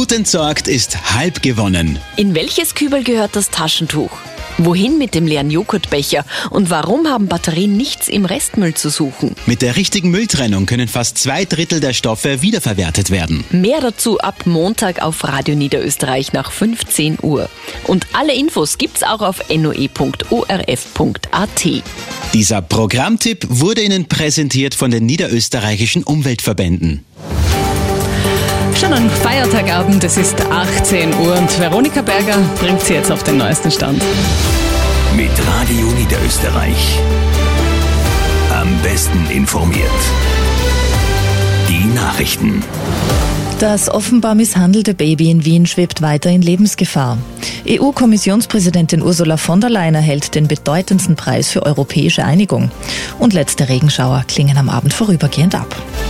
Gut entsorgt ist halb gewonnen. In welches Kübel gehört das Taschentuch? Wohin mit dem leeren Joghurtbecher? Und warum haben Batterien nichts im Restmüll zu suchen? Mit der richtigen Mülltrennung können fast 2/3 der Stoffe wiederverwertet werden. Mehr dazu ab Montag auf Radio Niederösterreich nach 15 Uhr. Und alle Infos gibt's auch auf noe.orf.at. Dieser Programmtipp wurde Ihnen präsentiert von den niederösterreichischen Umweltverbänden. Schon ein Feiertagabend, es ist 18 Uhr und Veronika Berger bringt Sie jetzt auf den neuesten Stand. Mit Radio Niederösterreich. Am besten informiert. Die Nachrichten. Das offenbar misshandelte Baby in Wien schwebt weiter in Lebensgefahr. EU-Kommissionspräsidentin Ursula von der Leyen erhält den bedeutendsten Preis für europäische Einigung. Und letzte Regenschauer klingen am Abend vorübergehend ab.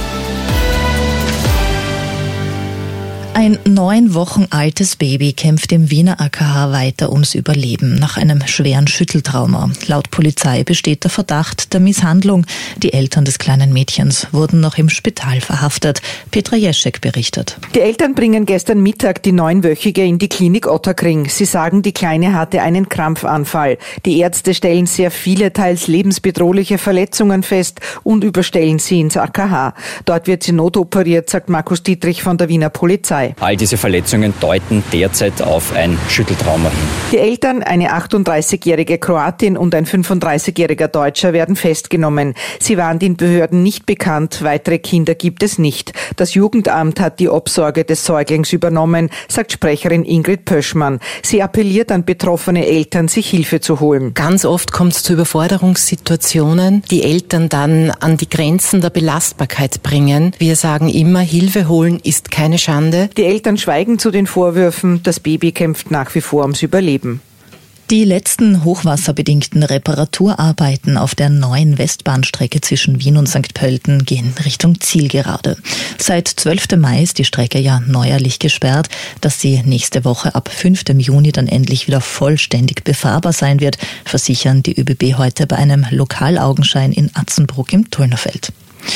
Ein 9 Wochen altes Baby kämpft im Wiener AKH weiter ums Überleben nach einem schweren Schütteltrauma. Laut Polizei besteht der Verdacht der Misshandlung. Die Eltern des kleinen Mädchens wurden noch im Spital verhaftet. Petra Jeschek berichtet. Die Eltern bringen gestern Mittag die 9-Wöchige in die Klinik Ottakring. Sie sagen, die Kleine hatte einen Krampfanfall. Die Ärzte stellen sehr viele, teils lebensbedrohliche Verletzungen fest und überstellen sie ins AKH. Dort wird sie notoperiert, sagt Markus Dietrich von der Wiener Polizei. All diese Verletzungen deuten derzeit auf ein Schütteltrauma hin. Die Eltern, eine 38-jährige Kroatin und ein 35-jähriger Deutscher, werden festgenommen. Sie waren den Behörden nicht bekannt. Weitere Kinder gibt es nicht. Das Jugendamt hat die Obsorge des Säuglings übernommen, sagt Sprecherin Ingrid Pöschmann. Sie appelliert an betroffene Eltern, sich Hilfe zu holen. Ganz oft kommt es zu Überforderungssituationen, die Eltern dann an die Grenzen der Belastbarkeit bringen. Wir sagen immer, Hilfe holen ist keine Schande. Die Eltern schweigen zu den Vorwürfen, das Baby kämpft nach wie vor ums Überleben. Die letzten hochwasserbedingten Reparaturarbeiten auf der neuen Westbahnstrecke zwischen Wien und St. Pölten gehen Richtung Zielgerade. Seit 12. Mai ist die Strecke ja neuerlich gesperrt. Dass sie nächste Woche ab 5. Juni dann endlich wieder vollständig befahrbar sein wird, versichern die ÖBB heute bei einem Lokalaugenschein in Atzenbruck im Tullnerfeld.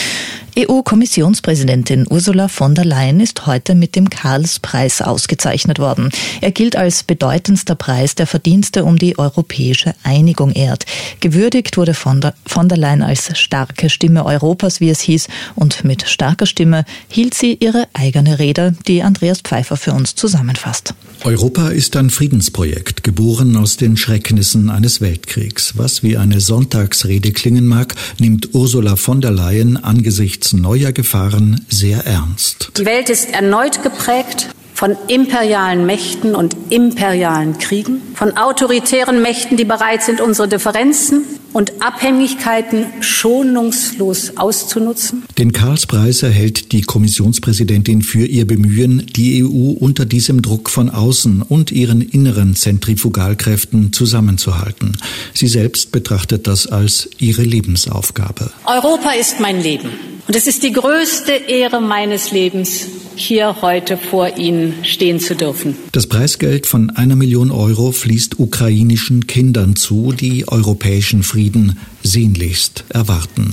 EU-Kommissionspräsidentin Ursula von der Leyen ist heute mit dem Karls-Preis ausgezeichnet worden. Er gilt als bedeutendster Preis, der Verdienste um die europäische Einigung ehrt. Gewürdigt wurde von der Leyen als starke Stimme Europas, wie es hieß, und mit starker Stimme hielt sie ihre eigene Rede, die Andreas Pfeiffer für uns zusammenfasst. Europa ist ein Friedensprojekt, geboren aus den Schrecknissen eines Weltkriegs. Was wie eine Sonntagsrede klingen mag, nimmt Ursula von der Leyen angesichts neuer Gefahren sehr ernst. Die Welt ist erneut geprägt von imperialen Mächten und imperialen Kriegen, von autoritären Mächten, die bereit sind, unsere Differenzen und Abhängigkeiten schonungslos auszunutzen. Den Karls-Preis erhält die Kommissionspräsidentin für ihr Bemühen, die EU unter diesem Druck von außen und ihren inneren Zentrifugalkräften zusammenzuhalten. Sie selbst betrachtet das als ihre Lebensaufgabe. Europa ist mein Leben. Und es ist die größte Ehre meines Lebens, hier heute vor Ihnen stehen zu dürfen. Das Preisgeld von 1 Million Euro fließt ukrainischen Kindern zu, die europäischen Frieden sehnlichst erwarten.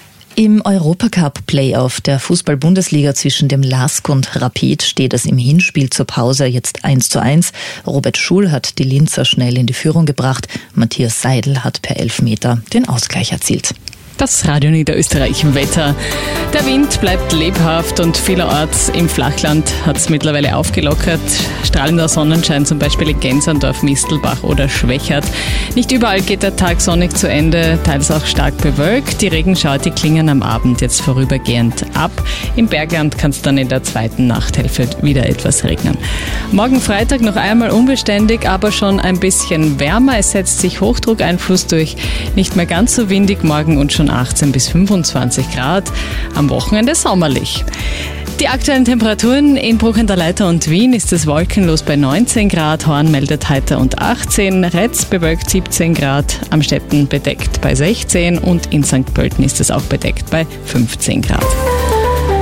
Im Europacup-Playoff der Fußball-Bundesliga zwischen dem LASK und Rapid steht es im Hinspiel zur Pause jetzt 1:1. Robert Schul hat die Linzer schnell in die Führung gebracht. Matthias Seidel hat per Elfmeter den Ausgleich erzielt. Das Radio Niederösterreich im Wetter. Der Wind bleibt lebhaft und vielerorts im Flachland hat es mittlerweile aufgelockert. Strahlender Sonnenschein zum Beispiel in Gensandorf, Mistelbach oder Schwächert. Nicht überall geht der Tag sonnig zu Ende, teils auch stark bewölkt. Die Regenschauer, die klingen am Abend jetzt vorübergehend ab. Im Bergland kann es dann in der zweiten Nachthälfte wieder etwas regnen. Morgen Freitag noch einmal unbeständig, aber schon ein bisschen wärmer. Es setzt sich Hochdruckeinfluss durch. Nicht mehr ganz so windig morgen und schon 18 bis 25 Grad. Am Wochenende sommerlich. Die aktuellen Temperaturen in Bruck an der Leitha und Wien ist es wolkenlos bei 19 Grad, Horn meldet heiter und 18, Retz bewölkt 17 Grad, Amstetten bedeckt bei 16 und in St. Pölten ist es auch bedeckt bei 15 Grad.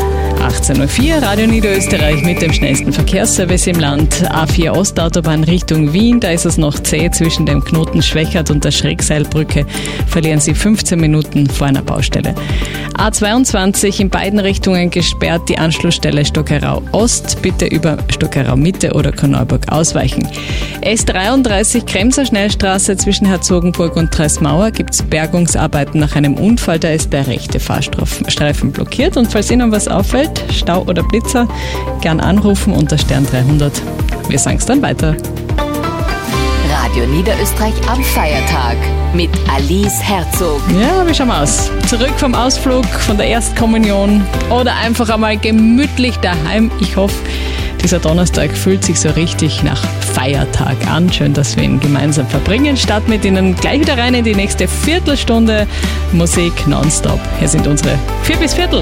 18.04 Uhr, Radio Niederösterreich mit dem schnellsten Verkehrsservice im Land. A4 Ostautobahn Richtung Wien, da ist es noch zäh zwischen dem Knoten Schwechat und der Schrägseilbrücke. Verlieren Sie 15 Minuten vor einer Baustelle. A22 in beiden Richtungen gesperrt, die Anschlussstelle Stockerau Ost. Bitte über Stockerau Mitte oder Korneuburg ausweichen. S33 Kremser Schnellstraße zwischen Herzogenburg und Treßmauer gibt es Bergungsarbeiten nach einem Unfall. Da ist der rechte Fahrstreifen blockiert. Und falls Ihnen was auffällt, Stau oder Blitzer, gern anrufen unter Stern 300. Wir sagen es dann weiter. Radio Niederösterreich am Feiertag mit Alice Herzog. Ja, wie schauen wir aus? Zurück vom Ausflug, von der Erstkommunion oder einfach einmal gemütlich daheim. Ich hoffe, dieser Donnerstag fühlt sich so richtig nach Feiertag an. Schön, dass wir ihn gemeinsam verbringen. Starten mit Ihnen gleich wieder rein in die nächste Viertelstunde Musik nonstop. Hier sind unsere 4 bis Viertel.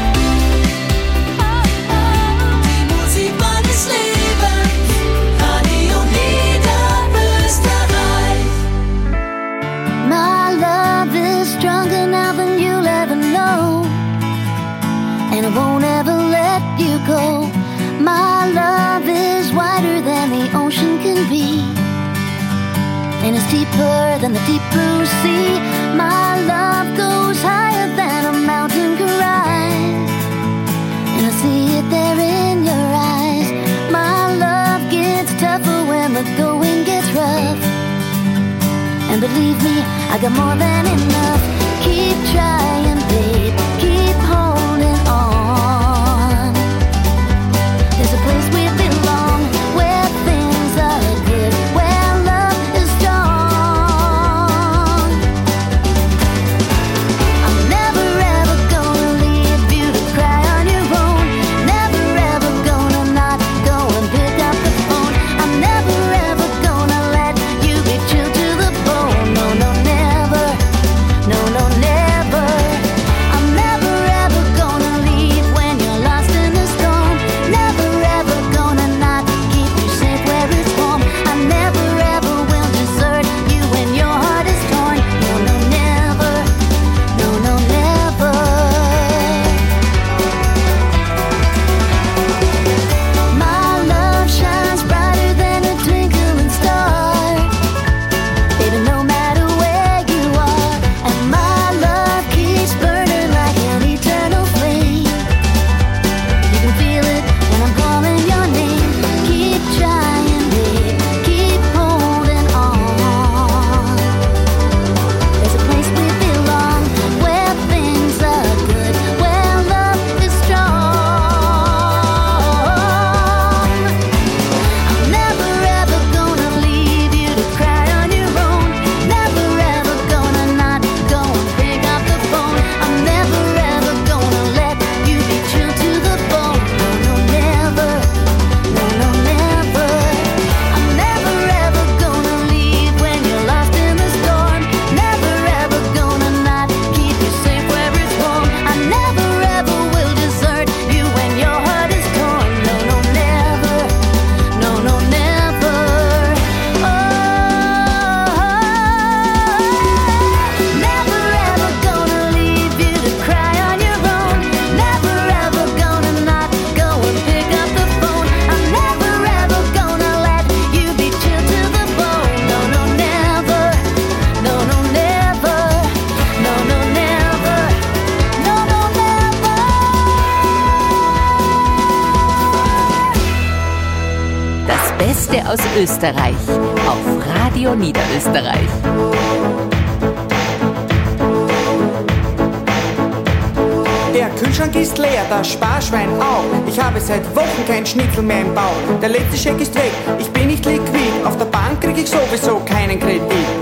And I won't ever let you go. My love is wider than the ocean can be, and it's deeper than the deep blue sea. My love goes higher than a mountain can rise, and I see it there in your eyes. My love gets tougher when the going gets rough, and believe me, I got more than enough. Keep trying, babe, keep holding on. There's a place we belong, where things are good, where love is strong. I'm never ever gonna leave you to cry on your own. Never ever gonna not go and pick up the phone. I'm never ever gonna let you be chilled to the bone. No, no, never. No, no, never. I'm never ever gonna leave when you're lost in the storm. Never ever gonna not keep you safe where it's warm. I never ever will desert you when your heart is torn. No, no, never. No, no, never. My love shines brighter than a twinkling star, baby, no matter where you are. And my love keeps burning like an eternal flame. You can feel it when I'm calling your name. Keep trying, babe, keep holding on. There's a place we belong, where things are good, where love is strong. I'm never ever gonna leave you to cry on your own. Never ever gonna not go and pick up the phone. I'm never ever gonna let you be chilled to the bone. No, no, never. No, no, never. I'm never ever gonna leave when you're lost in the storm. Never ever gonna not keep you safe where it's warm. I never ever will desert you when your heart is torn. No, no, never. No, no, never. Oh, never ever gonna leave you to cry on your own. Never ever gonna not go and pick up the phone. I'm never ever gonna let you be chilled to the bone. No, no, never. No, no, never. No, no, never. No, no, never. Das Beste aus Österreich auf Radio Niederösterreich. Der Kühlschrank ist leer, das Sparschwein auch. Ich habe seit Wochen kein Schnitzel mehr im Bauch. Der letzte Scheck ist weg, ich bin nicht liquid. Auf der Bank krieg ich sowieso keinen Kredit.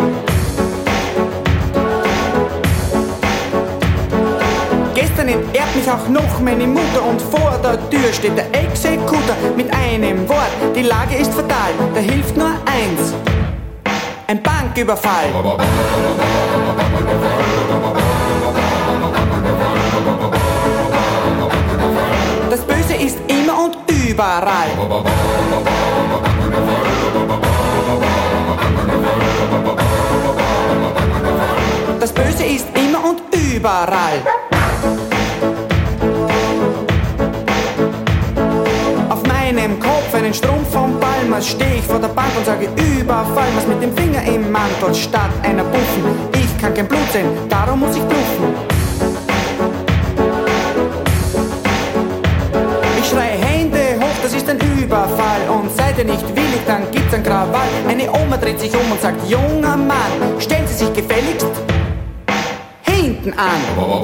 Gestern entehrt mich auch noch meine Mutter und vor der Tür steht der Exekutor mit einem Wort. Die Lage ist fatal, da hilft nur eins: ein Banküberfall. Das Böse ist immer und überall. Das Böse ist immer und überall. einen Strumpf vom Palmas, steh ich vor der Bank und sage Überfall, was mit dem Finger im Mantel statt einer Buffen. Ich kann kein Blut sehen, darum muss ich bluffen. Ich schreie Hände hoch, das ist ein Überfall. Und seid ihr nicht willig, dann gibt's ein Krawall. Eine Oma dreht sich um und sagt, junger Mann, stellen Sie sich gefälligst hinten an.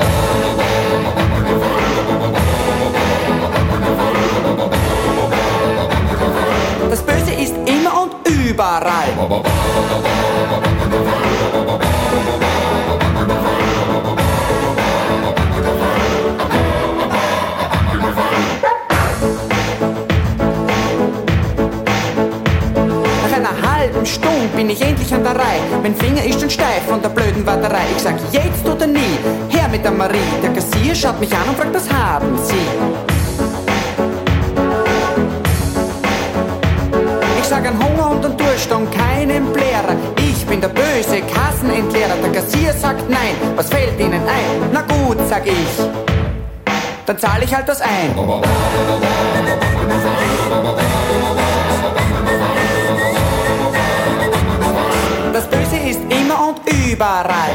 Das Böse ist immer und überall. Nach einer halben Stunde bin ich endlich an der Reihe. Mein Finger ist schon steif von der blöden Warterei. Ich sag jetzt oder nie, her mit der Marie. Der Kassier schaut mich an und fragt, was haben Sie? Ich sag an Hunger und an Durst und keinen Blärer. Ich bin der böse Kassenentleerer. Der Kassier sagt nein, was fällt Ihnen ein? Na gut, sag ich, dann zahle ich halt das ein. Das Böse ist immer und überall.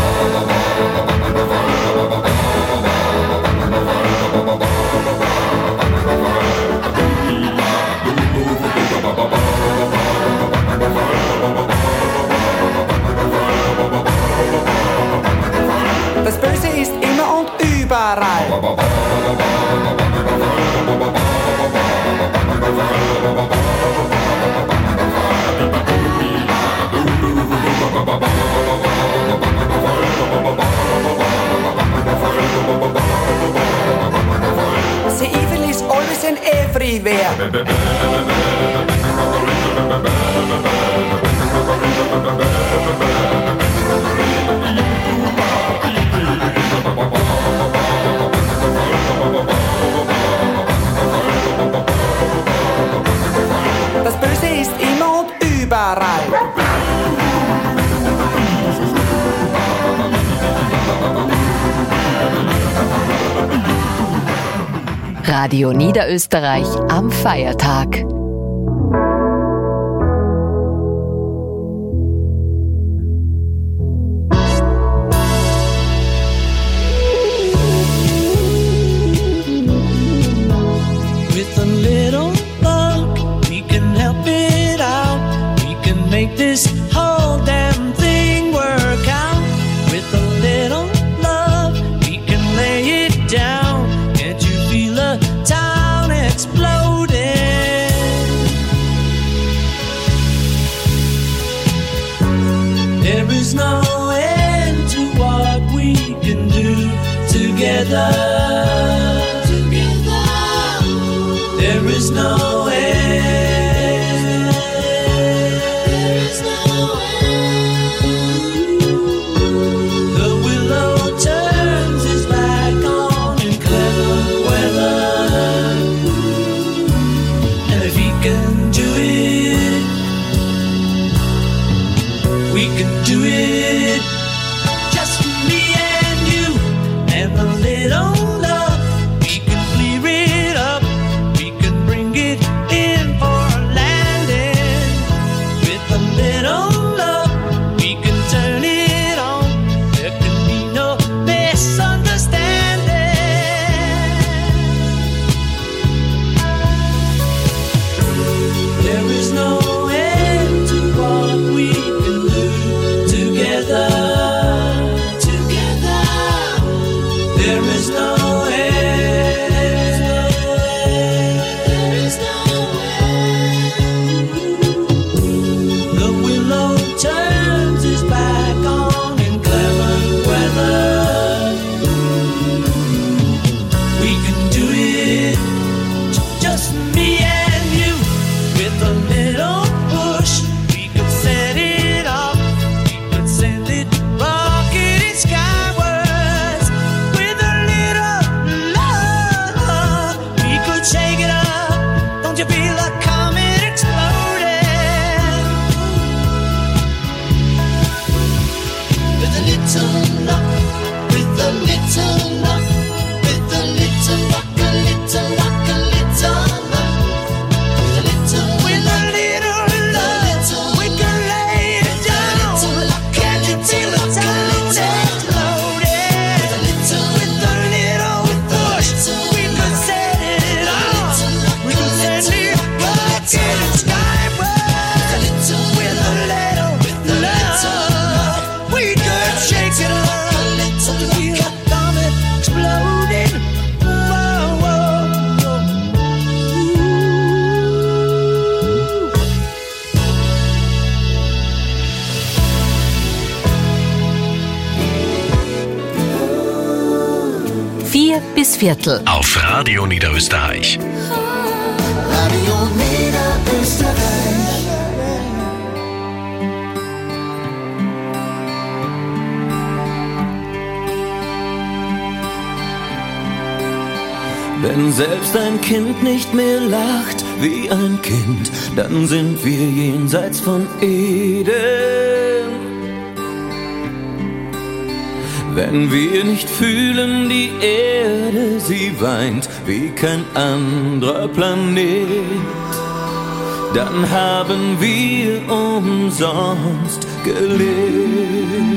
Das Böse ist immer und überall. The evil is always and everywhere. Das Böse ist immer und überall. Radio Niederösterreich am Feiertag. With a little luck, we can help it out. We can make this whole damn thing work out. With a little love, we can lay it down. Can't you feel the town exploding? There is no end to what we can do together. There is no end. There is no end. The willow turns his back on in clever weather, and if he can do it, we can do it. Just me and you and a little love. We can clear it up. We can bring it 4 bis Viertel. Auf Radio Niederösterreich. Radio Niederösterreich. Wenn selbst ein Kind nicht mehr lacht wie ein Kind, dann sind wir jenseits von Eden. Wenn wir nicht fühlen, die Erde, sie weint wie kein anderer Planet, dann haben wir umsonst gelebt.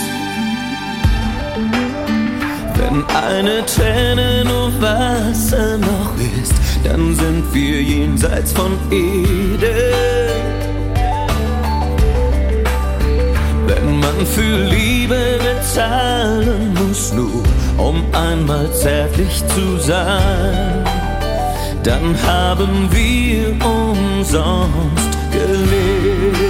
Wenn eine Träne nur Wasser noch ist, dann sind wir jenseits von Eden. Wenn man für Liebe bezahlen muss, nur um einmal zärtlich zu sein, dann haben wir umsonst gelebt.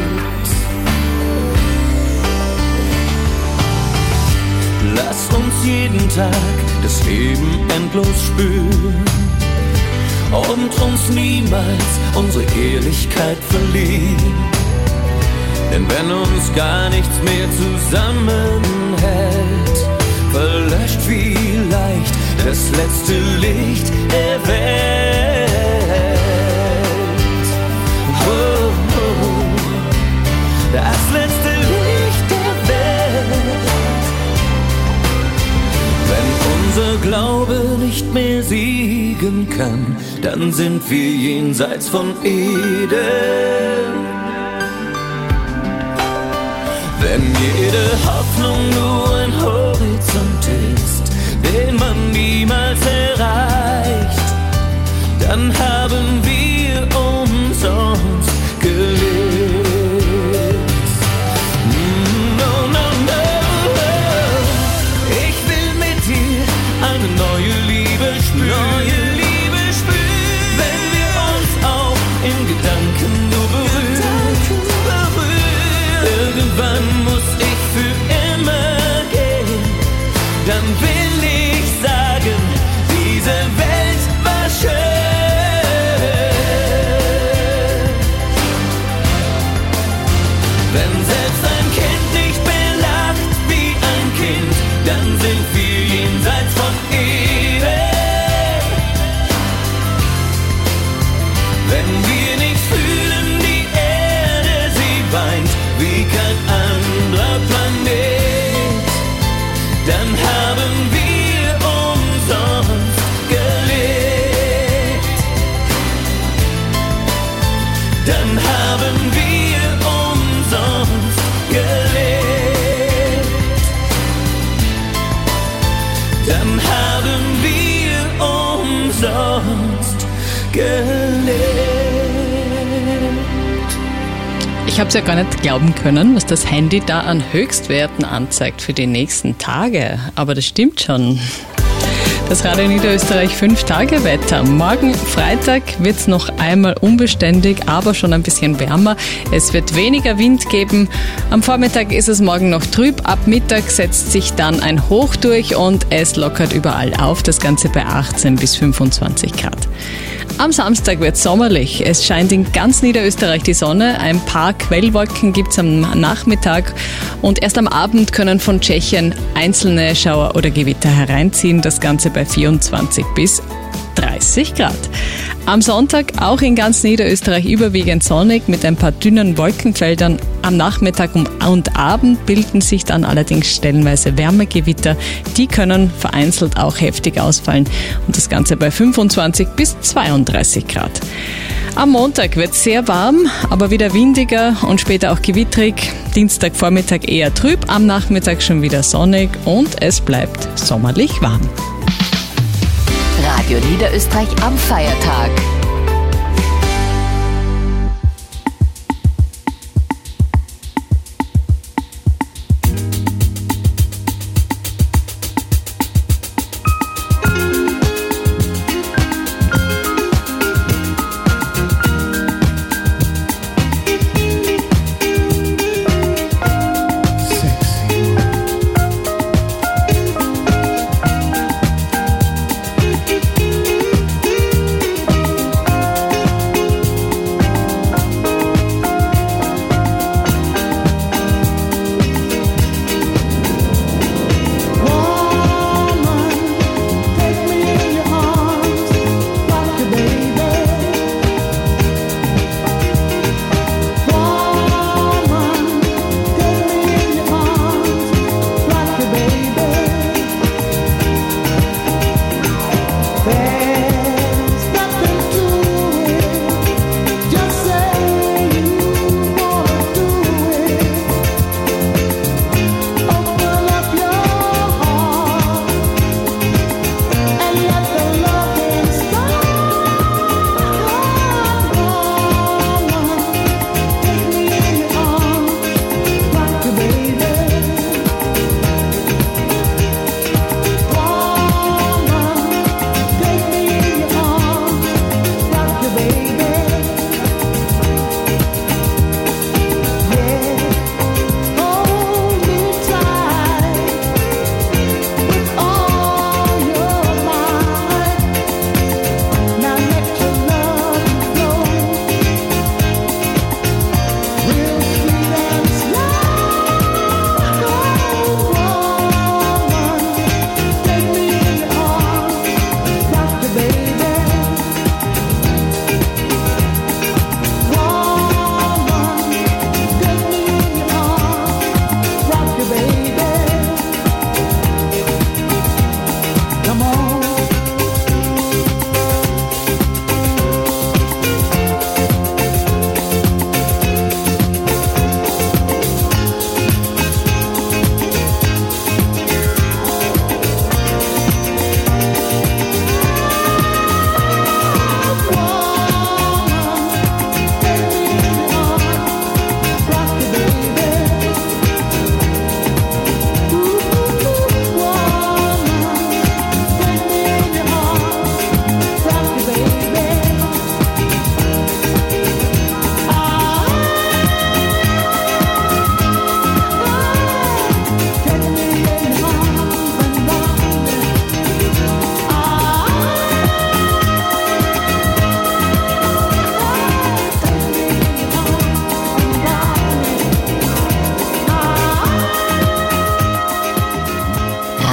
Lass uns jeden Tag das Leben endlos spüren und uns niemals unsere Ehrlichkeit verlieren. Denn wenn uns gar nichts mehr zusammenhält, verlöscht vielleicht das letzte Licht der Welt. Oh, oh, das letzte Licht der Welt. Wenn unser Glaube nicht mehr siegen kann, dann sind wir jenseits von Eden. Wenn jede Hoffnung nur ein Horizont ist, den man niemals erreicht, dann haben wir umsonst gelebt. No, no, no. Ich will mit dir eine neue Liebe spüren. Wenn wir uns auch in Gedanken nur berühren. Irgendwann muss ich für immer gehen, dann will ich sagen, diese Welt war schön. Wenn selbst ein Kind nicht mehr lacht wie ein Kind, dann sind wir jenseits von Eden. Wenn wir nicht fühlen, die Erde, sie weint wie kein anderer Planet, dann haben wir umsonst gelebt. Dann haben wir umsonst gelebt. Dann haben wir umsonst gelebt. Ich habe es ja gar nicht glauben können, was das Handy da an Höchstwerten anzeigt für die nächsten Tage. Aber das stimmt schon. Das Radio Niederösterreich 5-Tage-Wetter. Morgen Freitag wird es noch einmal unbeständig, aber schon ein bisschen wärmer. Es wird weniger Wind geben. Am Vormittag ist es morgen noch trüb. Ab Mittag setzt sich dann ein Hoch durch und es lockert überall auf. Das Ganze bei 18 bis 25 Grad. Am Samstag wird es sommerlich. Es scheint in ganz Niederösterreich die Sonne. Ein paar Quellwolken gibt es am Nachmittag. Und erst am Abend können von Tschechien einzelne Schauer oder Gewitter hereinziehen. Das Ganze bei 24 bis 30 Grad. Am Sonntag auch in ganz Niederösterreich überwiegend sonnig mit ein paar dünnen Wolkenfeldern. Am Nachmittag und Abend bilden sich dann allerdings stellenweise Wärmegewitter. Die können vereinzelt auch heftig ausfallen und das Ganze bei 25 bis 32 Grad. Am Montag wird es sehr warm, aber wieder windiger und später auch gewittrig. Dienstagvormittag eher trüb, am Nachmittag schon wieder sonnig und es bleibt sommerlich warm. Radio Niederösterreich am Feiertag.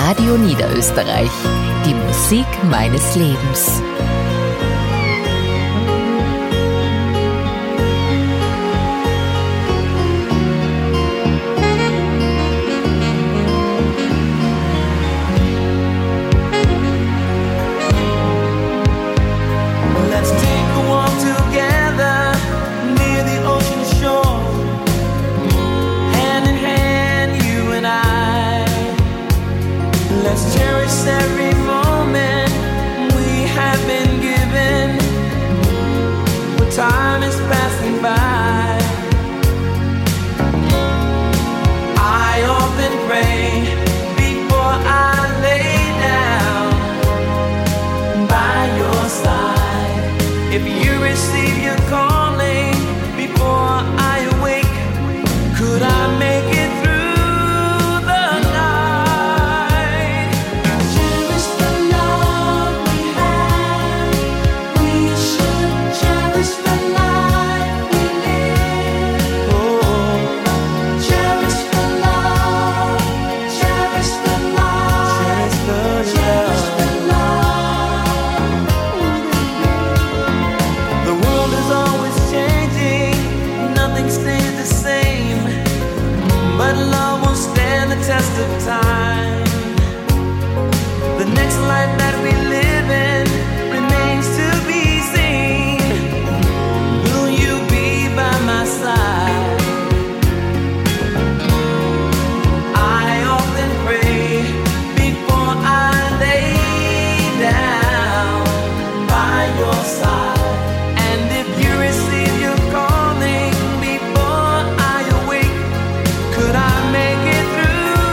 Radio Niederösterreich. Die Musik meines Lebens. Every moment we have been given, but time is passing by. I often pray before I lay down by your side. If you receive your calling before I awake, could I make it through? Test of time. The next life that we live in remains to be seen. Will you be by my side? I often pray before I lay down by your side. And if you receive your calling before I awake, could I make it through?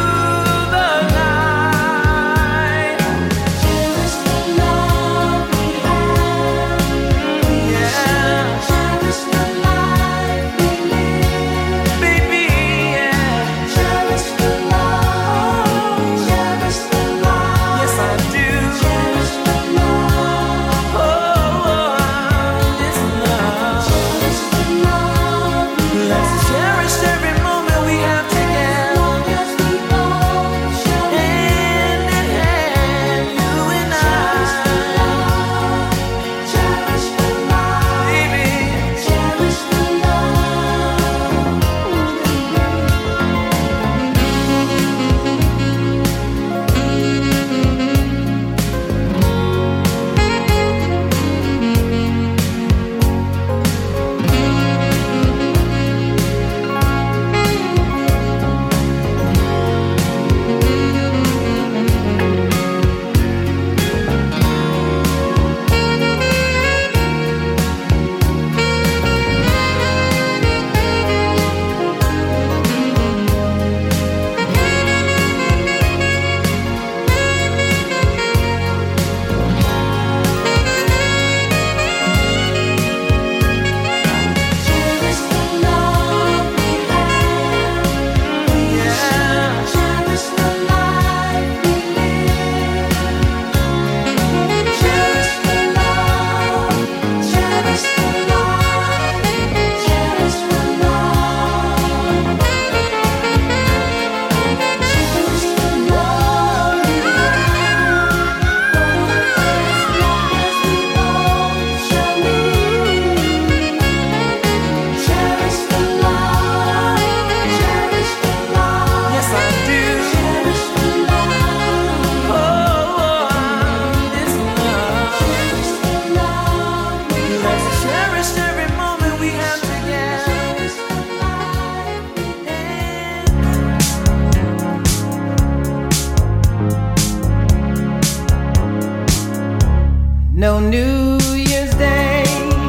No New Year's Day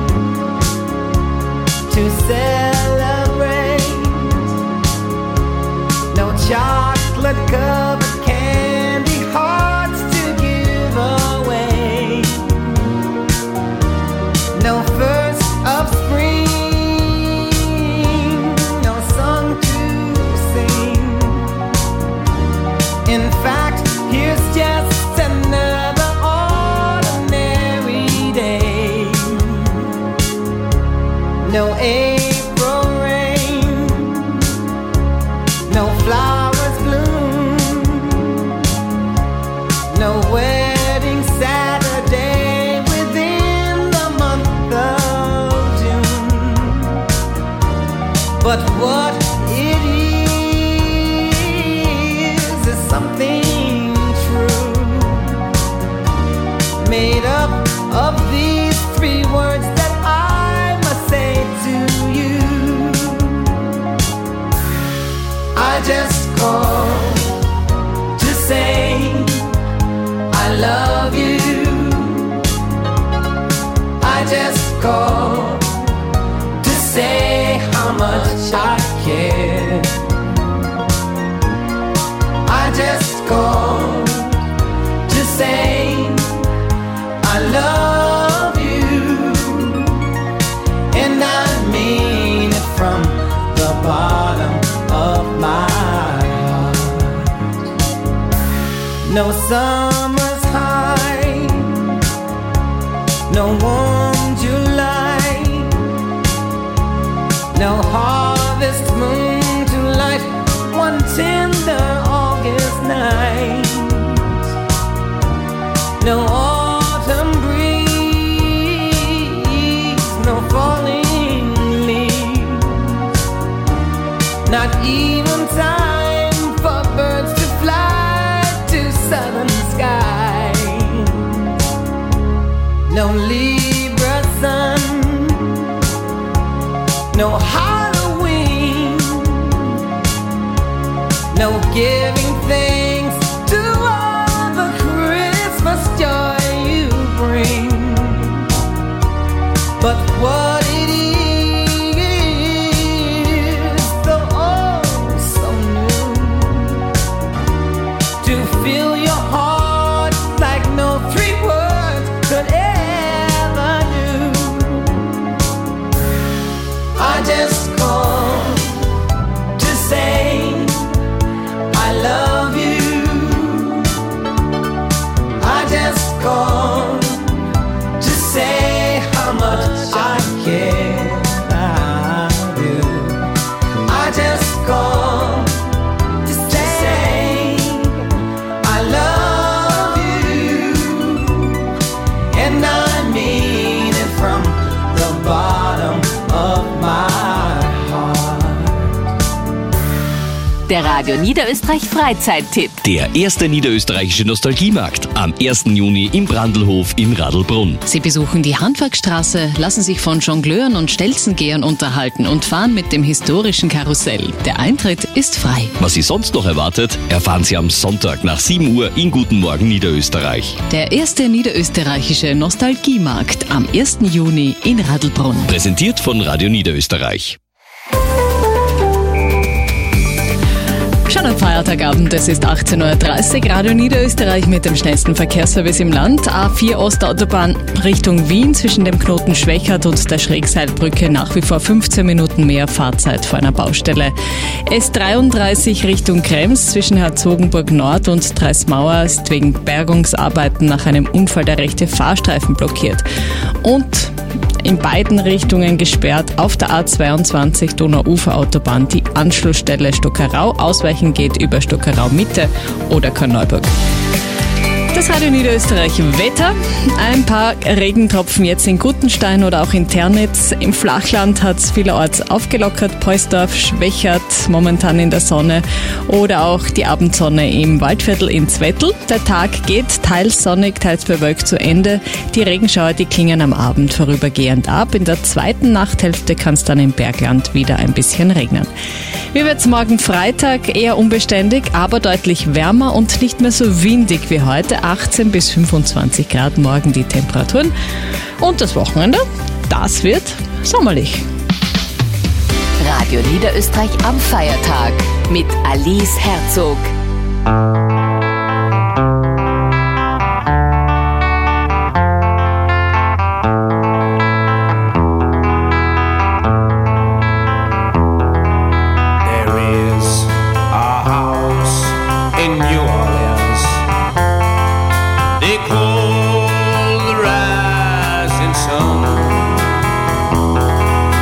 to celebrate. No chocolate covered candy hearts to give away. No first of spring, no song to sing. In fact, here's just another no April but what it is something true, made up of these 3 words that I must say to you. I just called to say I love you. I just called to say how much I care. I just called to say I love you, and I mean it from the bottom of my heart. No summer's high, no warm July, no harvest moon to light one tender August night, no autumn breeze, no falling leaves, not even time for birds to fly to southern skies, no Libra sun, no Halloween, no giving thanks to all the Christmas joy you bring. But what it is, so oh so new, to fill your heart like no 3 words could ever do. I just called to say I love you. I just called to say how much I care. I do. I just called to say I love you, and I mean it from the bottom of my heart. Der Radio Niederösterreich Freizeittipp. Der erste niederösterreichische Nostalgiemarkt am 1. Juni im Brandlhof in Radlbrunn. Sie besuchen die Handwerkstraße, lassen sich von Jongleuren und Stelzengehern unterhalten und fahren mit dem historischen Karussell. Der Eintritt ist frei. Was Sie sonst noch erwartet, erfahren Sie am Sonntag nach 7 Uhr in Guten Morgen Niederösterreich. Der erste niederösterreichische Nostalgiemarkt am 1. Juni in Radlbrunn. Präsentiert von Radio Niederösterreich. Schon am Feiertagabend, es ist 18.30 Uhr, Radio Niederösterreich mit dem schnellsten Verkehrsservice im Land. A4 Ostautobahn Richtung Wien zwischen dem Knoten Schwächert und der Schrägseilbrücke nach wie vor 15 Minuten mehr Fahrzeit vor einer Baustelle. S33 Richtung Krems zwischen Herzogenburg Nord und Dreismauer ist wegen Bergungsarbeiten nach einem Unfall der rechte Fahrstreifen blockiert. Und in beiden Richtungen gesperrt auf der A22 Donauuferautobahn die Anschlussstelle Stockerau. Ausweichen geht über Stockerau Mitte oder Korneuburg. Das Radio Niederösterreich Wetter. Ein paar Regentropfen jetzt in Guttenstein oder auch in Ternitz. Im Flachland hat es vielerorts aufgelockert. Poisdorf, Schwächert momentan in der Sonne oder auch die Abendsonne im Waldviertel in Zwettl. Der Tag geht teils sonnig, teils bewölkt zu Ende. Die Regenschauer, die klingen am Abend vorübergehend ab. In der zweiten Nachthälfte kann es dann im Bergland wieder ein bisschen regnen. Wie wird's morgen Freitag? Eher unbeständig, aber deutlich wärmer und nicht mehr so windig wie heute. 18 bis 25 Grad morgen die Temperaturen. Und das Wochenende, das wird sommerlich. Radio Niederösterreich am Feiertag mit Alice Herzog.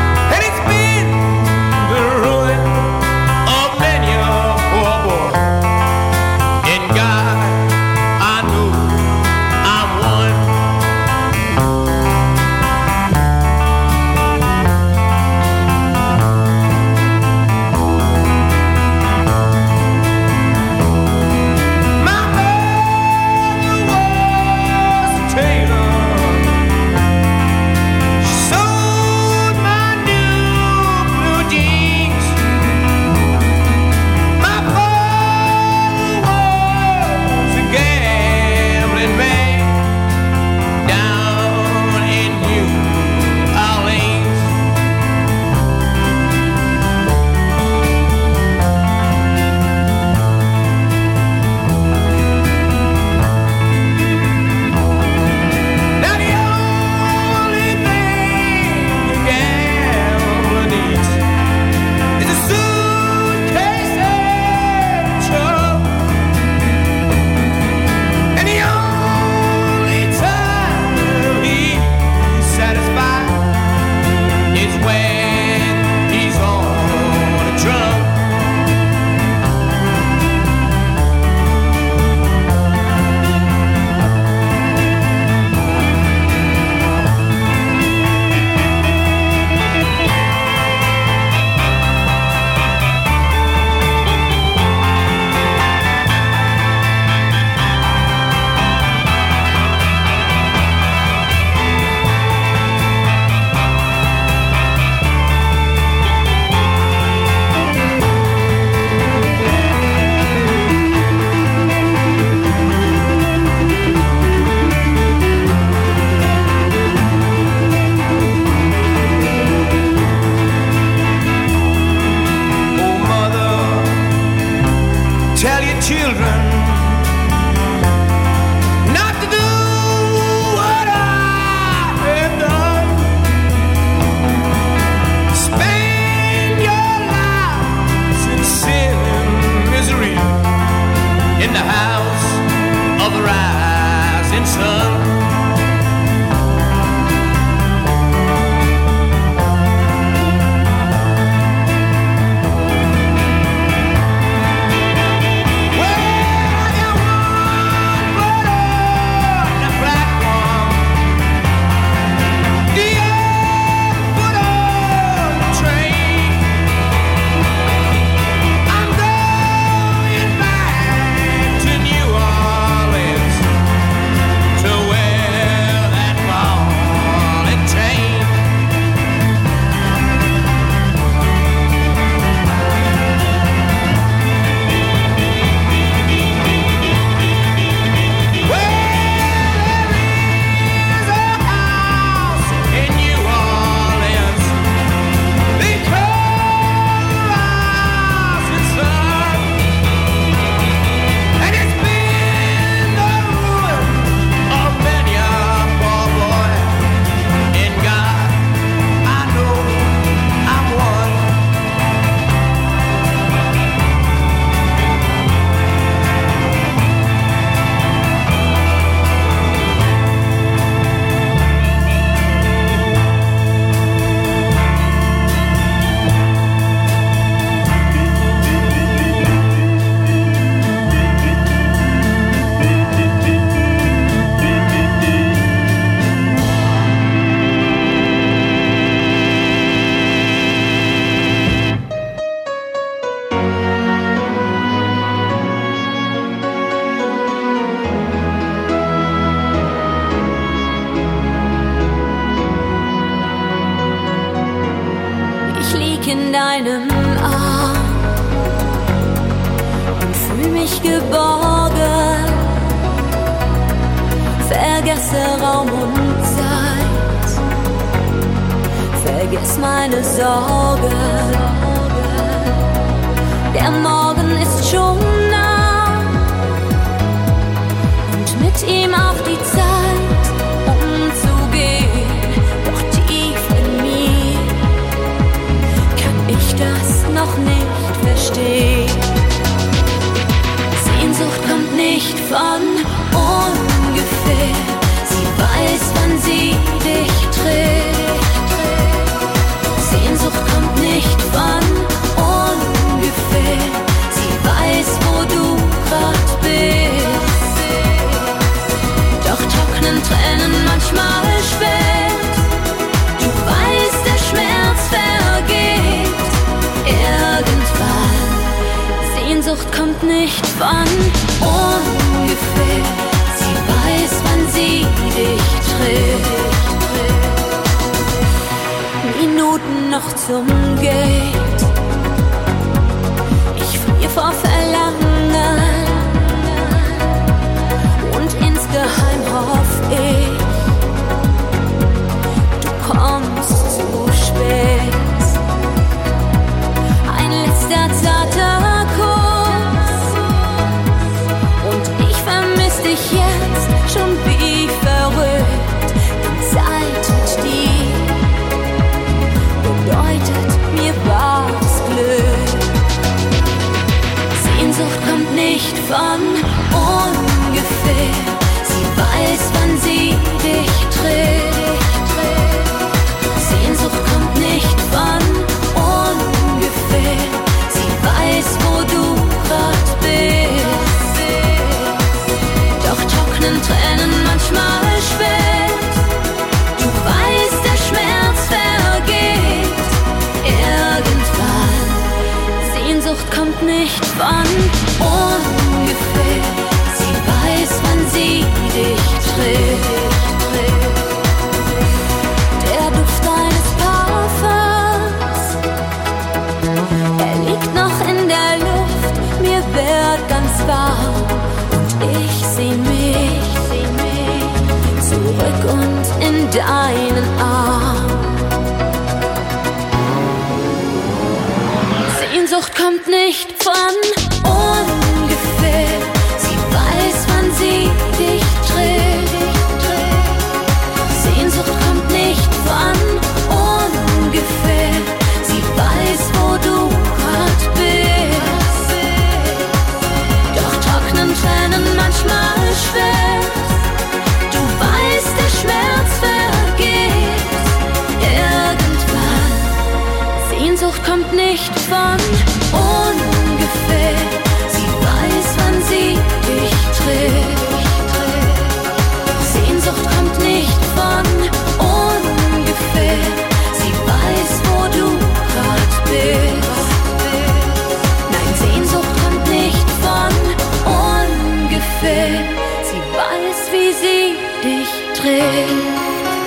And it's been the ruin of many a poor boy. the rising sun. In deinem Arm und fühl mich geborgen, vergesse Raum und Zeit, vergess meine Sorgen. Der Morgen ist schon nah und mit ihm auch die Zeit, umzugehen. Doch tief in mir ich das noch nicht verstehe. Sehnsucht kommt nicht von ungefähr. Sie weiß, wann sie dich trifft. Sehnsucht kommt nicht von ungefähr. Sie weiß, wo du grad bist. Doch trocknen Tränen manchmal spät. Du weißt, der Schmerz vergeht irgendwann. Sehnsucht kommt nicht von ungefähr. Sie weiß, wann sie dich trifft. Minuten noch zum Gate. Ich friere vor Verlangen und insgeheim hoff ich, du kommst zu spät. Zarter Kuss und ich vermiss dich jetzt schon wie verrückt. Die Zeit mit dir bedeutet mir wahres Glück. Sehnsucht kommt nicht von ungefähr. Sie weiß, wann sie dich trifft. Sehnsucht kommt nicht von ungefähr. Weiß, wo du grad bist. Doch trocknen Tränen manchmal spät. Du weißt, der Schmerz vergeht irgendwann. Sehnsucht kommt nicht von ungefähr. Sie weiß, wann sie dich trifft. Der Duft deines Parfums, er liegt noch in der Luft, mir wird ganz warm und ich seh mich zurück und in deinen Arm. Sehnsucht kommt nicht von ungefähr. Sie weiß, wann sie dich trifft. Sehnsucht kommt nicht von ungefähr. Sie weiß, wo du grad bist. Doch trocknen Tränen manchmal schwer. Sie weiß, wie sie dich trägt.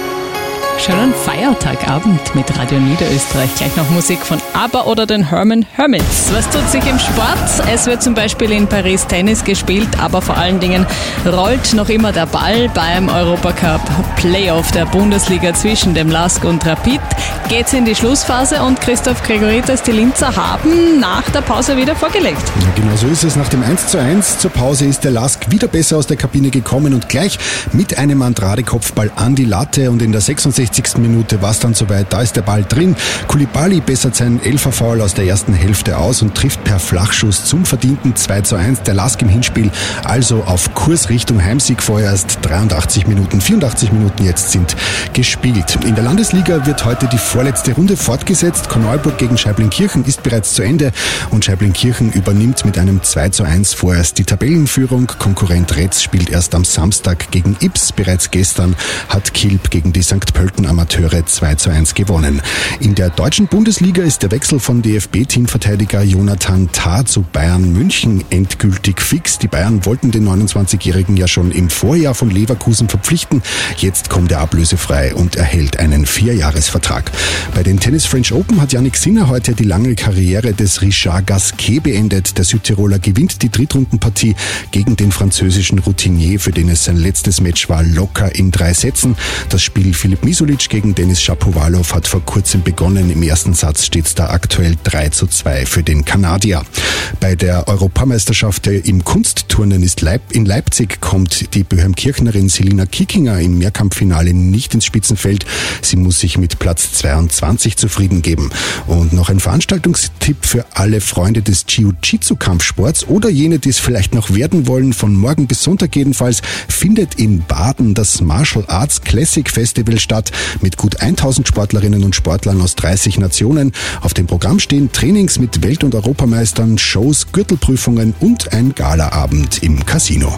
Schönen Feiertagabend mit Radio Niederösterreich. Gleich noch Musik von ABBA oder den Herman Hermits. Was tut sich im Sport? Es wird zum Beispiel in Paris Tennis gespielt, aber vor allen Dingen rollt noch immer der Ball beim Europacup Playoff der Bundesliga zwischen dem LASK und Rapid. Geht's in die Schlussphase und Christoph Gregoritas, die Linzer haben nach der Pause wieder vorgelegt. Ja, genau so ist es. Nach dem 1:1 zur Pause ist der LASK wieder besser aus der Kabine gekommen und gleich mit einem Andrade-Kopfball an die Latte, und in der 66. Minute war es dann soweit, da ist der Ball drin. Koulibaly bessert sein Elferfoul aus der ersten Hälfte aus und trifft per Flachschuss zum verdienten 2:1. Der LASK im Hinspiel also auf Kurs Richtung Heimsieg. Vorerst 83 Minuten, 84 Minuten jetzt sind gespielt. In der Landesliga wird heute die vorletzte Runde fortgesetzt. Korneuburg gegen Scheibling-Kirchen ist bereits zu Ende und Scheibling-Kirchen übernimmt mit einem 2:1 vorerst die Tabellenführung. Konkurrent Retz spielt erst am Samstag gegen Ips. Bereits gestern hat Kilb gegen die St. Pölten Amateure 2:1 gewonnen. In der deutschen Bundesliga ist der Wechsel von DFB-Teamverteidiger Jonathan Tah zu Bayern München endgültig fix. Die Bayern wollten den 29-Jährigen ja schon im Vorjahr von Leverkusen verpflichten. Jetzt kommt er ablösefrei und erhält einen 4-Jahres-Vertrag. Bei den Tennis French Open hat Jannik Sinner heute die lange Karriere des Richard Gasquet beendet. Der Südtiroler gewinnt die Drittrundenpartie gegen den französischen Routinier, für den es sein letztes Match war, locker in 3 Sätzen. Das Spiel Filip Misulic gegen Denis Shapovalov hat vor kurzem begonnen. Im ersten Satz steht es da aktuell 3:2 für den Kanadier. Bei der Europameisterschaft im Kunstturnen in Leipzig kommt die Böhmkirchnerin Selina Kickinger im Mehrkampffinale nicht ins Spitzenfeld. Sie muss sich mit Platz 22 zufrieden geben. Und noch ein Veranstaltungstipp für alle Freunde des Jiu-Jitsu-Kampfsports oder jene, die es vielleicht noch werden wollen. Von morgen bis Sonntag jedenfalls findet in Baden das Martial Arts Classic Festival statt mit gut 1000 Sportlerinnen und Sportlern aus 30 Nationen. Auf dem Programm stehen Trainings mit Welt- und Europameistern, Shows, Gürtelprüfungen und ein Galaabend im Casino.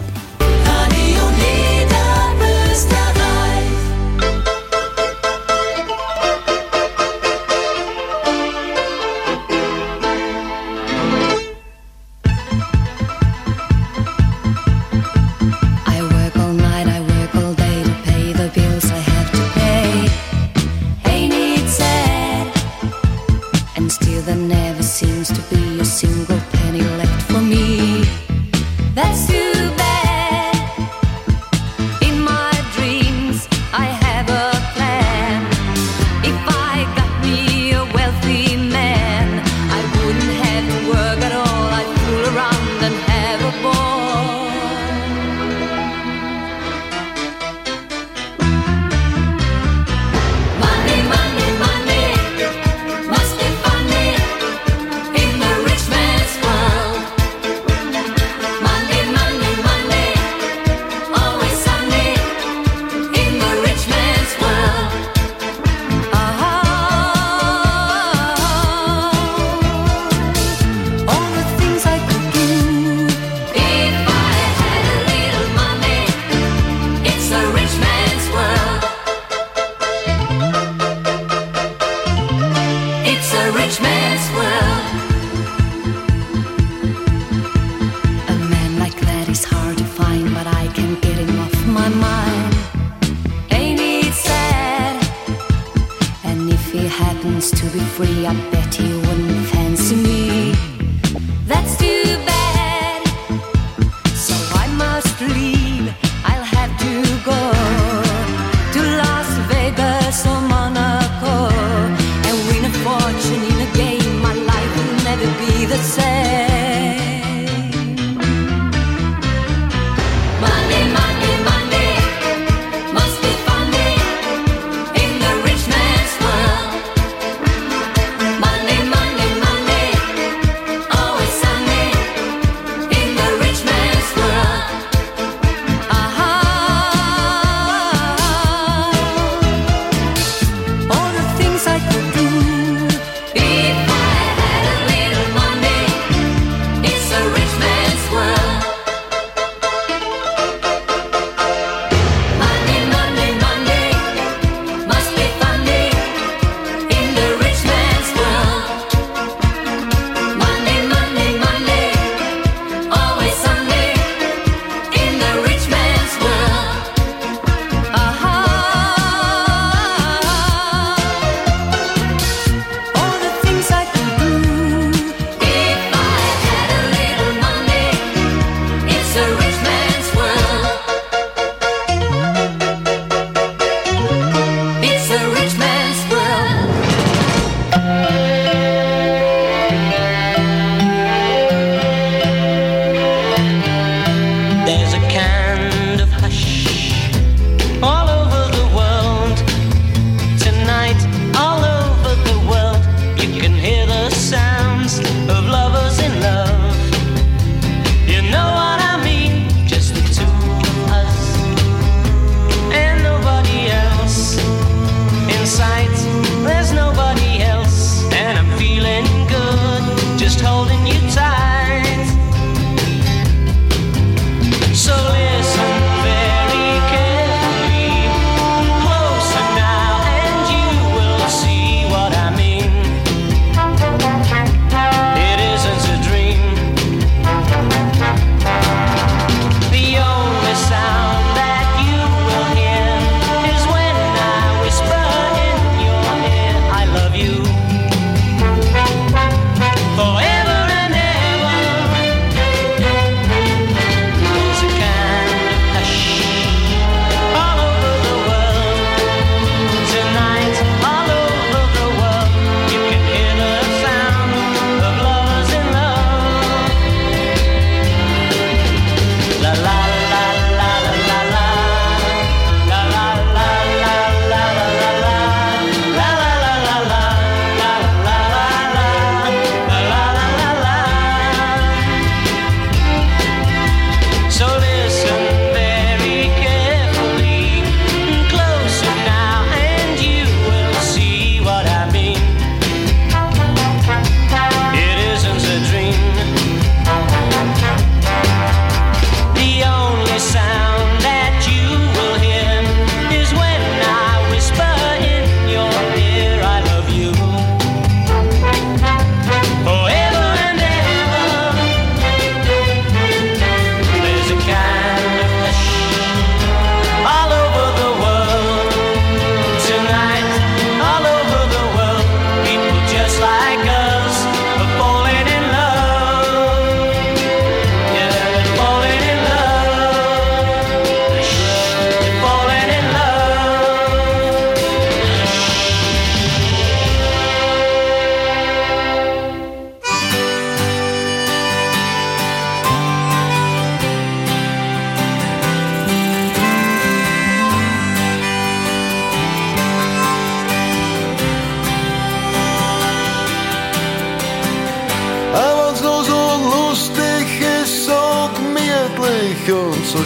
Money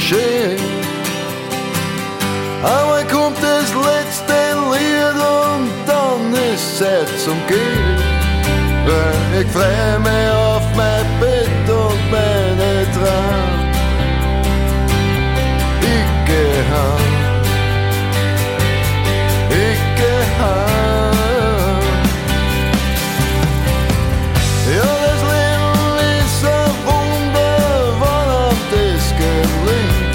schön. Einmal kommt das letzte Lied und dann ist Zeit zum Gehen. Weil ich freu mich auf mein Bett und meine Tränen. Ich geh heim. Ich geh heim. Ja, das Leben ist ein Wunder, wann einem das gelingt.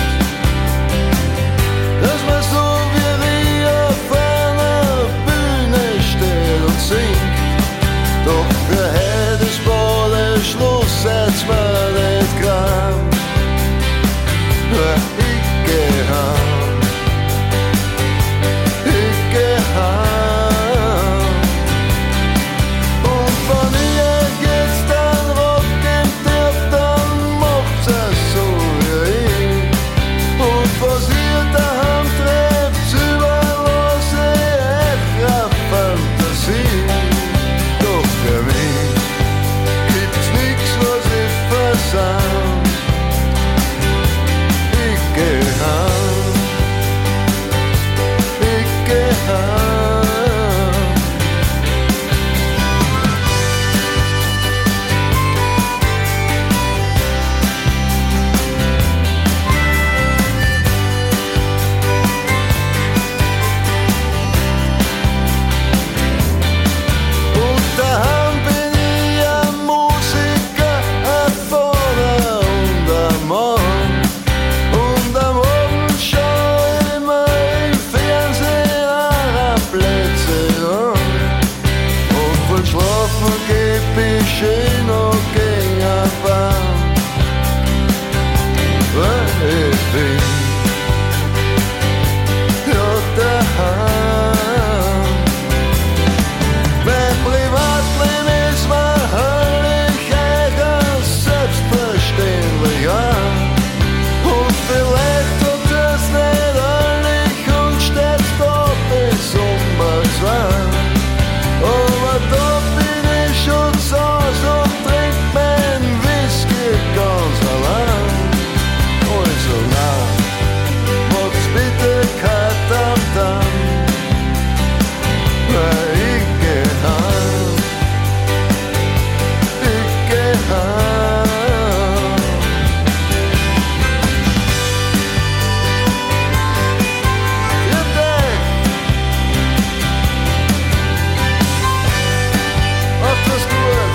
Dass man so wie wir auf einer Bühne steht und singt. Doch für heute ist bald der Schluss, seid's mir nicht krank. Ich geh heim. Ich geh heim. Und wenn ihr jetzt dann rocken dürft, dann macht's es so wie ich. Und was ihr daheim trefft, überlasse ich eurer Fantasie. Doch für mich gibt's nix, was ich versau. Ich geh heim. Ich geh heim. Und daheim bin ich ein Musiker, ein Vater und ein Mann. Und am Abend schau ich mir im Fernsehen auch Plätze an. Und von Schlafen geb ich schön noch gegen ein Bahn. Weil ich bin ja daheim. Mein Privatleben ist mir herrlich, eigen, selbstverständlich an. Und vielleicht tut es nicht ehrlich und steht da bis um 2. Aber da bin ich schon saus und trink mein Whisky ganz allein. Also nein, macht's bitte kein Tamtam. Weil ich geh heim. Ich geh heim. Ihr denkt, macht das gut.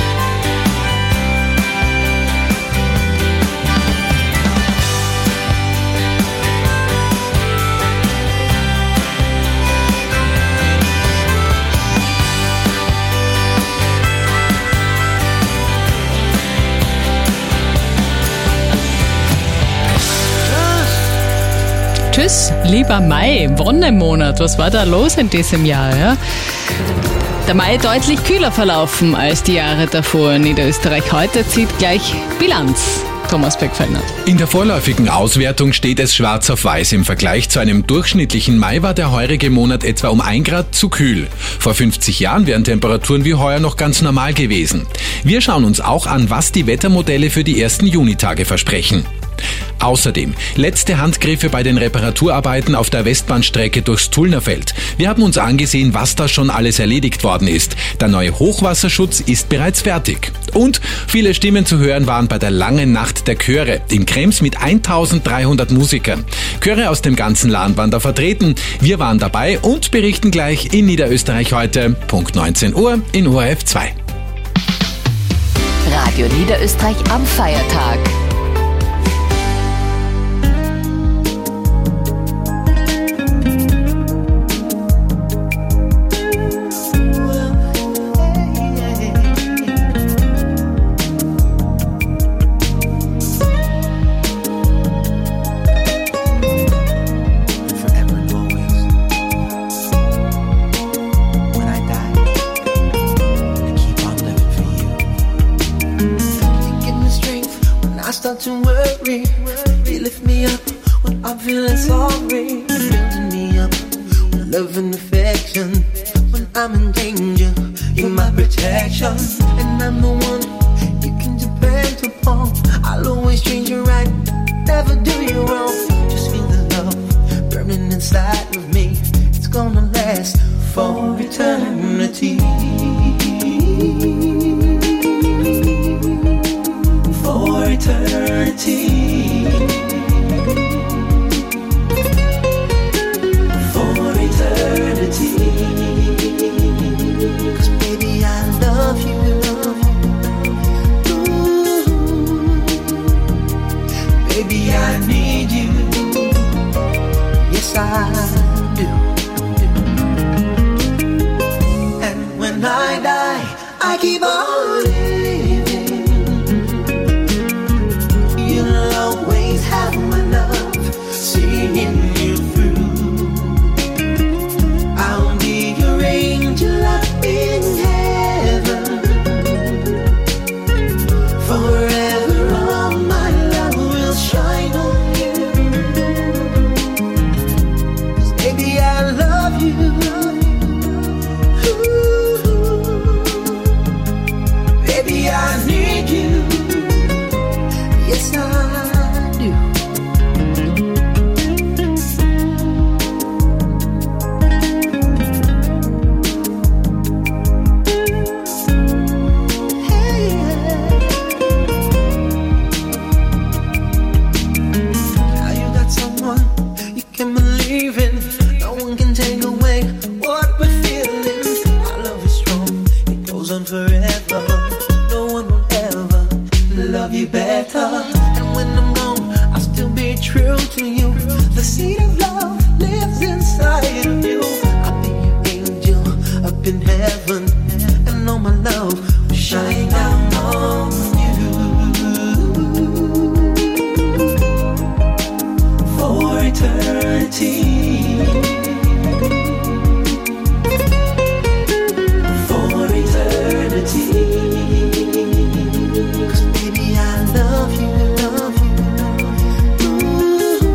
Tschüss, lieber Mai, Wonnemonat. Was war da los in diesem Jahr? Ja? Der Mai deutlich kühler verlaufen als die Jahre davor in Niederösterreich. Heute zieht gleich Bilanz. Thomas Beckfellner. In der vorläufigen Auswertung steht es schwarz auf weiß. Im Vergleich zu einem durchschnittlichen Mai war der heurige Monat etwa um 1 Grad zu kühl. Vor 50 Jahren wären Temperaturen wie heuer noch ganz normal gewesen. Wir schauen uns auch an, was die Wettermodelle für die ersten Junitage versprechen. Außerdem letzte Handgriffe bei den Reparaturarbeiten auf der Westbahnstrecke durchs Tullnerfeld. Wir haben uns angesehen, was da schon alles erledigt worden ist. Der neue Hochwasserschutz ist bereits fertig. Und viele Stimmen zu hören waren bei der langen Nacht der Chöre in Krems mit 1300 Musikern. Chöre aus dem ganzen Land waren da vertreten. Wir waren dabei und berichten gleich in Niederösterreich heute, Punkt 19 Uhr in ORF 2. Radio Niederösterreich am Feiertag. Start to worry, you lift me up when I'm feeling sorry. Building me up with love and affection. When I'm in danger, you're my protection. And I'm the one you can depend upon. I'll always treat you right, never never do you wrong. Just feel the love burning inside of me. It's gonna last for eternity. For eternity. For eternity. 'Cause baby, I love you. Baby, I need you. Yes, I do. And when I die, I keep on living. You'll always have my love, seeing you through. I'll be your angel up in heaven. Forever all my love will shine on you. 'Cause baby, I love you. Ooh. Baby, I need you. Yes, I do. Now you got someone you can believe in. No one can take away what we're feeling. Our love is strong, it goes on forever. No one will ever love you better. And when I'm gone, I'll still be true to you. The seed of love lives inside of you. I'll be your angel up in heaven, and all my love will shine down on you. For eternity. For eternity. 'Cause baby, I love you, love you. Ooh.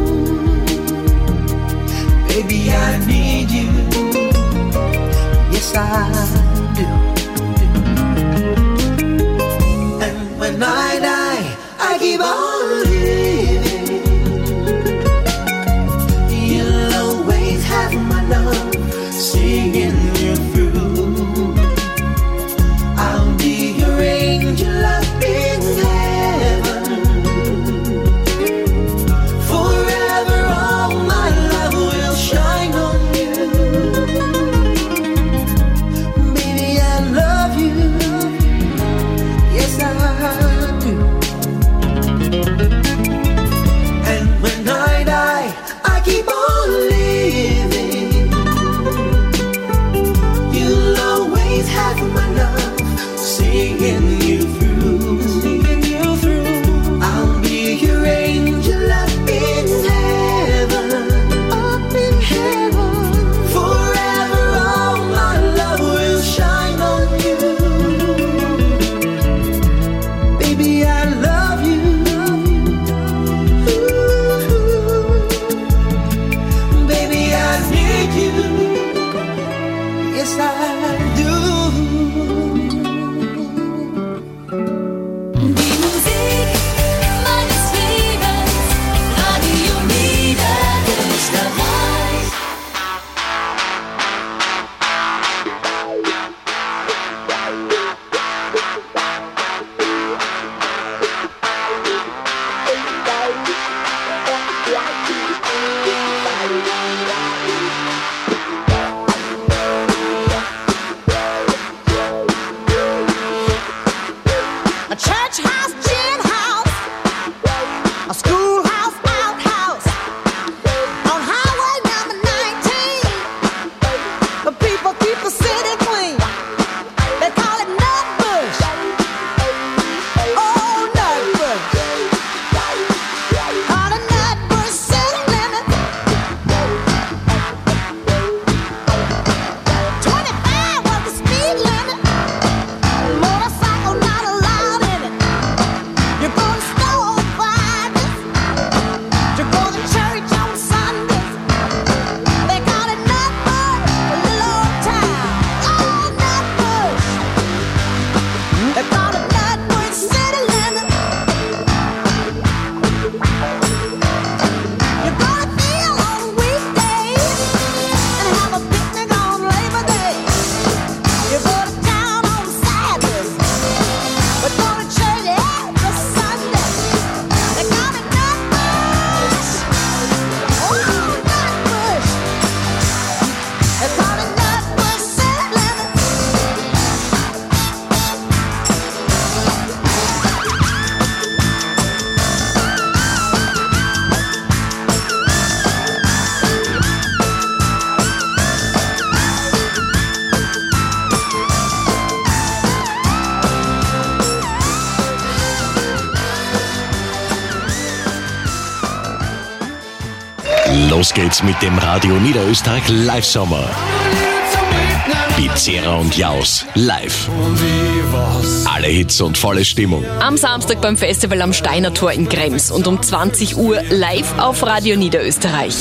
Baby, I need you. Yes, I do. And when I die, I keep on living. You'll always have my love, seeing you through. I'll be your angel up in heaven. Forever all my love will shine on you. Baby, I love you. Yes, I do. And when I die, I keep on living. You'll always have my love, seeing you through. Seeing you through. I'll be your angel up in heaven. Up in heaven. Forever all my love will shine on you. Baby, I love you. Ooh. Baby, I need you. Yes, I do. Die Musik meines Lebens, Radio Niederösterreich. A church house, gin house, a schoolhouse, outhouse, on highway number 19. The people keep the city clean. They call it Nutbush. Oh, Nutbush. Call it Nutbush city limit. Los geht's mit dem Radio Niederösterreich Live-Sommer. Pizzera und Jaus live. Alle Hits und volle Stimmung. Am Samstag beim Festival am Steiner Tor in Krems und um 20 Uhr live auf Radio Niederösterreich.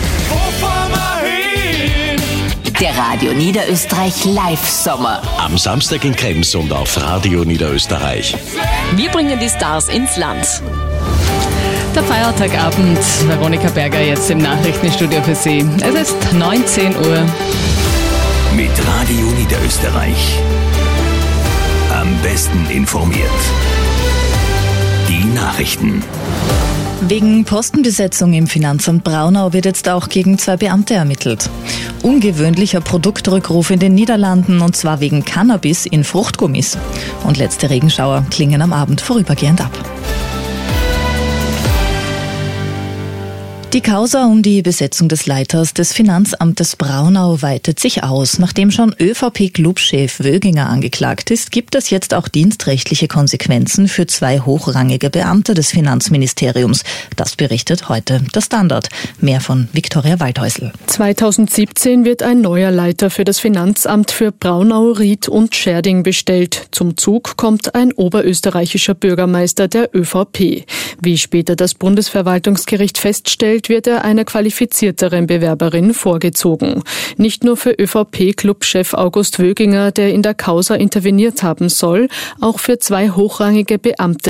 Der Radio Niederösterreich Live-Sommer. Am Samstag in Krems und auf Radio Niederösterreich. Wir bringen die Stars ins Land. Der Feiertagabend. Veronika Berger jetzt im Nachrichtenstudio für Sie. Es ist 19 Uhr. Mit Radio Niederösterreich. Am besten informiert. Die Nachrichten. Wegen Postenbesetzung im Finanzamt Braunau wird jetzt auch gegen 2 Beamte ermittelt. Ungewöhnlicher Produktrückruf in den Niederlanden, und zwar wegen Cannabis in Fruchtgummis. Und letzte Regenschauer klingen am Abend vorübergehend ab. Die Causa um die Besetzung des Leiters des Finanzamtes Braunau weitet sich aus. Nachdem schon ÖVP-Clubchef Wöginger angeklagt ist, gibt es jetzt auch dienstrechtliche Konsequenzen für 2 hochrangige Beamte des Finanzministeriums. Das berichtet heute der Standard. Mehr von Viktoria Waldhäusl. 2017 wird ein neuer Leiter für das Finanzamt für Braunau, Ried und Scherding bestellt. Zum Zug kommt ein oberösterreichischer Bürgermeister der ÖVP. Wie später das Bundesverwaltungsgericht feststellt, wird er einer qualifizierteren Bewerberin vorgezogen. Nicht nur für ÖVP-Clubchef August Wöginger, der in der Causa interveniert haben soll, auch für 2 hochrangige Beamte